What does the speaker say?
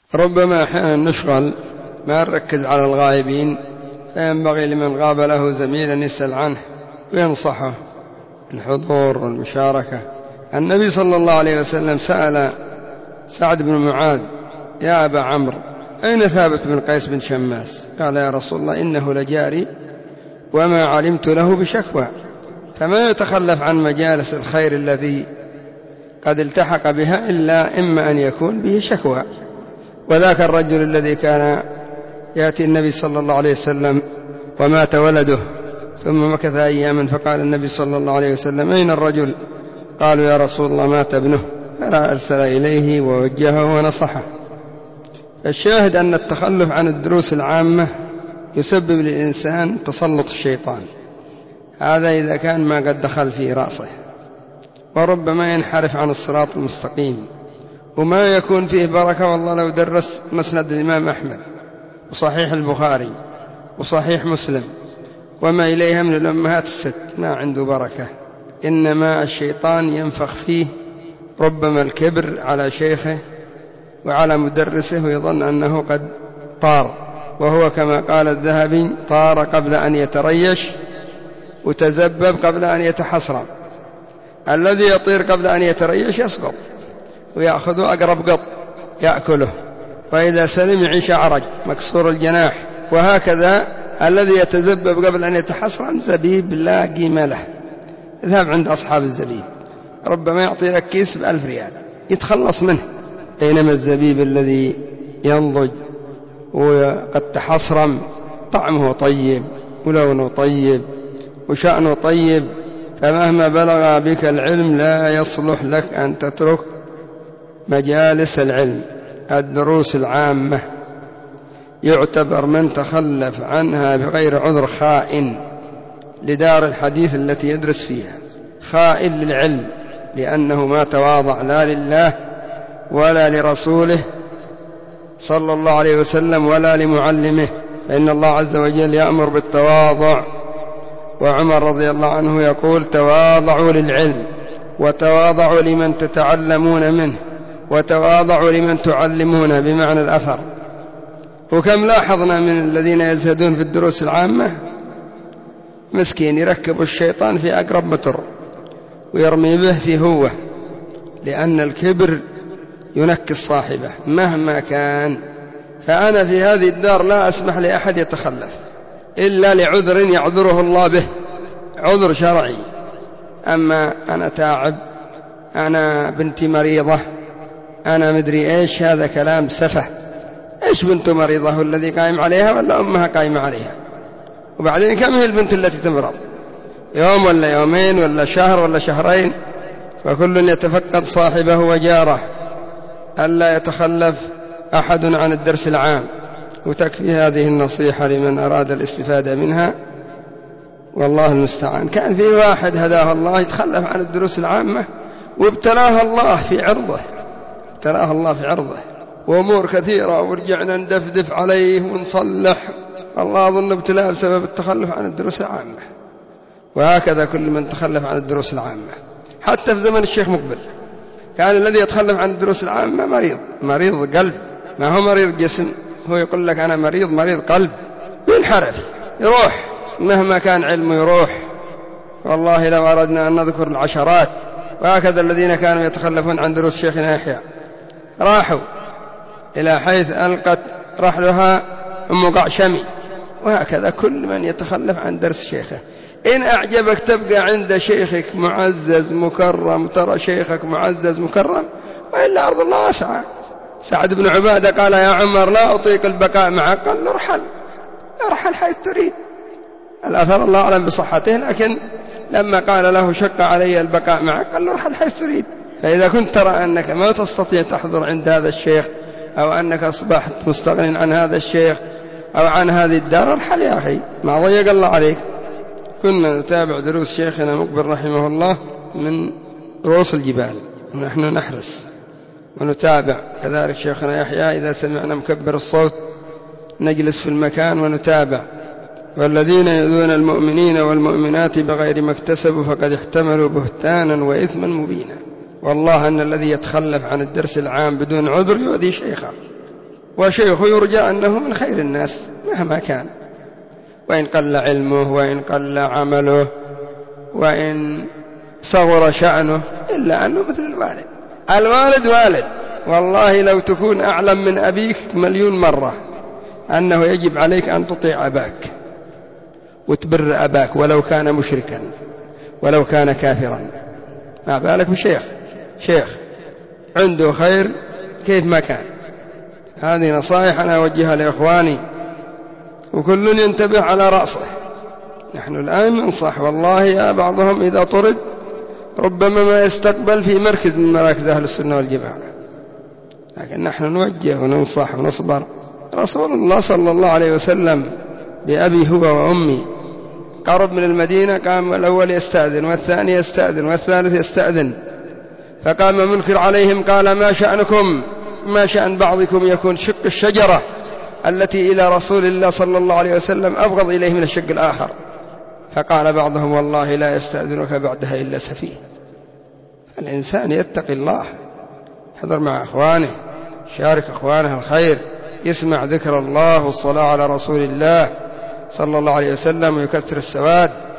ربما أحيانا نشغل ما نركز على الغائبين، فينبغي لمن غاب له زميلا يسأل عنه وينصحه الحضور والمشاركة. النبي صلى الله عليه وسلم سأل سعد بن معاذ: يا أبا عمرو، أين ثابت بن قيس بن شماس؟ قال: يا رسول الله، إنه لجاري وما علمت له بشكوى. فما يتخلف عن مجالس الخير الذي قد التحق بها إلا إما أن يكون به شكوى. وذاك الرجل الذي كان يأتي النبي صلى الله عليه وسلم ومات ولده ثم مكث أياما، فقال النبي صلى الله عليه وسلم: أين الرجل؟ قالوا: يا رسول الله، مات ابنه. فلا أرسل إليه ووجهه ونصحه. الشاهد أن التخلف عن الدروس العامة يسبب للإنسان تسلط الشيطان، هذا إذا كان ما قد دخل في رأسه، وربما ينحرف عن الصراط المستقيم وما يكون فيه بركة. والله لو درس مسند الإمام أحمد وصحيح البخاري وصحيح مسلم وما إليها من الأمهات الست ما عنده بركة، إنما الشيطان ينفخ فيه ربما الكبر على شيخه وعلى مدرسه ويظن أنه قد طار، وهو كما قال الذهبي: طار قبل أن يتريش وتزبب قبل أن يتحسرم. الذي يطير قبل أن يتريش يسقط ويأخذ أقرب قط يأكله، وإذا سلم يعيش عرج مكسور الجناح. وهكذا الذي يتزبب قبل أن يتحسرم زبيب لا قيمة له. اذهب عند أصحاب الزبيب، ربما يعطي لك كيس ب1,000 ريال يتخلص منه، بينما الزبيب الذي ينضج وقد تحصرم طعمه طيب ولونه طيب وشأنه طيب، فمهما بلغ بك العلم لا يصلح لك أن تترك مجالس العلم. الدروس العامة يعتبر من تخلف عنها بغير عذر خائن لدار الحديث التي يدرس فيها، خائن للعلم، لأنه ما تواضع لا لله ولا لرسوله صلى الله عليه وسلم ولا لمعلمه، فإن الله عز وجل يأمر بالتواضع. وعمر رضي الله عنه يقول: تواضعوا للعلم، وتواضعوا لمن تتعلمون منه، وتواضعوا لمن تعلمون، بمعنى الأثر. وكم لاحظنا من الذين يزهدون في الدروس العامة مسكين يركب الشيطان في أقرب متر ويرمي به في هوة، لأن الكبر ينكس صاحبه مهما كان. فأنا في هذه الدار لا أسمح لأحد يتخلف إلا لعذر يعذره الله به، عذر شرعي. أما أنا تعب، أنا بنتي مريضة، أنا مدري إيش، هذا كلام سفه. إيش بنت مريضة؟ والذي قائم عليها ولا أمها قائمة عليها؟ وبعدين كم هي البنت التي تمرض؟ يوم ولا يومين ولا شهر ولا شهرين؟ فكل يتفقد صاحبه وجاره، ألا يتخلف أحد عن الدرس العام. وتكفي هذه النصيحة لمن أراد الاستفادة منها، والله المستعان. كان في واحد هداه الله يتخلف عن الدروس العامة وابتلاه الله في عرضه، ابتلاه الله في عرضه وأمور كثيرة، ورجعنا ندفدف عليه ونصلح. الله أظن ابتلاه بسبب التخلف عن الدروس العامة. وهكذا كل من تخلف عن الدروس العامة. حتى في زمن الشيخ مقبل كان الذي يتخلف عن الدروس العامة مريض قلب، ما هو مريض جسم. هو يقول لك أنا مريض قلب، ينحرف يروح مهما كان علمه يروح. والله لو أردنا أن نذكر العشرات. وهكذا الذين كانوا يتخلفون عن دروس شيخنا يحيى راحوا إلى حيث ألقت رحلها أم قعشمي. وهكذا كل من يتخلف عن درس شيخه. إن أعجبك تبقى عند شيخك معزز مكرم، ترى شيخك معزز مكرم، وإلا أرض الله واسعة. سعد بن عبادة قال: يا عمر، لا أطيق البقاء معك. قال له: ارحل حيث تريد. الأثر الله أعلم بصحته، لكن لما قال له: شق علي البقاء معك، قال له: ارحل حيث تريد. فإذا كنت ترى أنك ما تستطيع تحضر عند هذا الشيخ، أو أنك أصبحت مستغن عن هذا الشيخ أو عن هذه الدار، ارحل يا أخي، ما ضيق الله عليك. كنا نتابع دروس شيخنا مقبل رحمه الله من رؤوس الجبال، ونحن نحرس ونتابع. كذلك شيخنا يحيى إذا سمعنا مكبر الصوت نجلس في المكان ونتابع. والذين يؤذون المؤمنين والمؤمنات بغير ما اكتسبوا فقد احتملوا بهتانا وإثما مبينا. والله أن الذي يتخلف عن الدرس العام بدون عذر يؤذي شيخه وشيخه يرجى أنه من خير الناس مهما كان، وإن قل علمه وإن قل عمله وإن صغر شأنه، إلا أنه مثل الوالد. الوالد والد، والله لو تكون أعلم من أبيك 1,000,000 مرة أنه يجب عليك أن تطيع أباك وتبر أباك ولو كان مشركا ولو كان كافرا، ما بالك بشيخ عنده خير كيف ما كان. هذه نصائح أنا أوجهها لإخواني، وكل ينتبه على رأسه. نحن الآن ننصح، والله يا بعضهم إذا طرد ربما ما يستقبل في مركز من مراكز أهل السنة والجماعة، لكن نحن نوجه وننصح ونصبر. رسول الله صلى الله عليه وسلم بأبي هو وأمي قرب من المدينة، قام الأول يستأذن والثاني يستأذن والثالث يستأذن، فقام منكر عليهم قال: ما شأنكم؟ ما شأن بعضكم يكون شق الشجرة التي إلى رسول الله صلى الله عليه وسلم أبغض إليه من الشق الآخر؟ فقال بعضهم: والله لا يستأذنك بعدها إلا سفيه. الإنسان يتقي الله، حضر مع أخوانه، شارك أخوانه الخير، يسمع ذكر الله والصلاة على رسول الله صلى الله عليه وسلم ويكثر السواد.